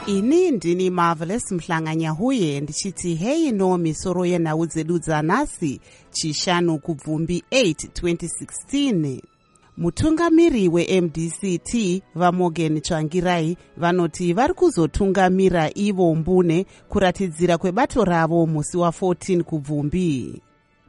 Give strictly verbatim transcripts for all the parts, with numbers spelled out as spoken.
Ini ndini Marvelous Mhlanganyahuye ndichiti hei no misoro yenhau dzedu dzanhasi chishanu kubvumbi eight twenty sixteen. Mutungamiri we-M D C T vaMorgan Tsvangirai vanoti vari kuzotungamira Ivo Mbune kuratidzira kwebato ravo musi wa14 kubvumbi.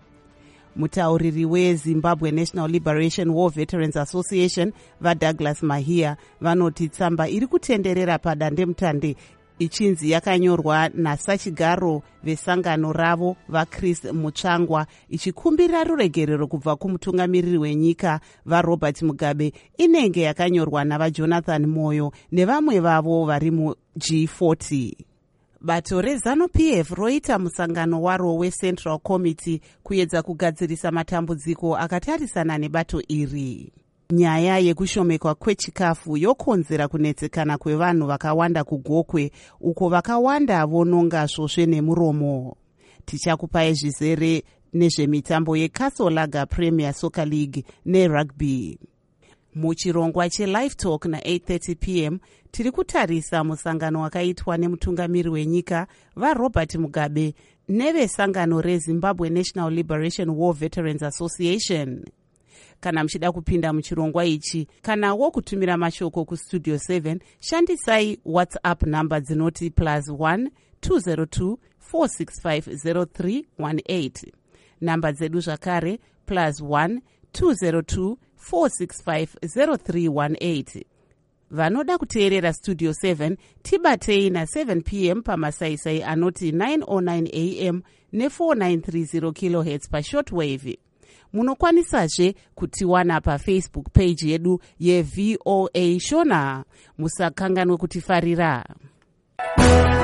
Mutauriri weZimbabwe National Liberation War Veterans Association vaDouglas Mahia vanoti tsamba iri kutenderera padandemutande ichinzi yakanyorwa nasachigaro vesangano ravo vaChris Mutsvangwa ichikumbira ruregerero kubva kumutungamiriri wenyika vaRobert Mugabe inenge yakanyorwa navaJonathan Moyo nevamwe vavo vari muG forty. Bato reZANU-P F roita musangano waro weCentral Committee kuedza kugadzirisa matambudziko akatarisana nebato iri. Nyaya yekushomekwa kwechikafu yokonzera kunetsekana kwevanhu vakawanda kuGokwe uko vakawanda vononga svosve nemuromo. Tichakupai zvizere nezvemitambo yeCastle Lager Premier Soccer League nerugby. Muchirongwa cheLive Talk na eight thirty p m tiri kutarisa musangano wakaitwa nemutungamiri wenyika vaRobert Mugabe nevesangano reZimbabwe National Liberation War Veterans Association. Kana muchida kupinda muchirongwa ichi kanawo kutumira mashoko kustudio seven shandisai WhatsApp number dzinoti plus one two zero two four six five zero three one eight. Namba dzedu zvakare plus one two zero two four six five zero three one eight. Vanoda kuteerera Studio seven tibatei na seven p m pamasaisai anoti nine oh nine a m ne four nine three zero kilohertz pa shortwave. Munokwanisazve kutiwana pa Facebook page yedu ye V O A Shona. Musakanganwe kutifarira.